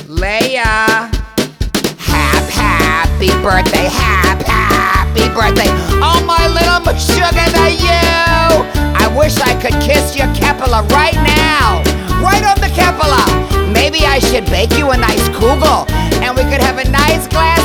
Leia. Happy birthday, happy birthday. Oh, my little Meshuggah you. I wish I could kiss your Kepala right now. Right on the Kepala. Maybe I should bake you a nice kugel, and we could have a nice glass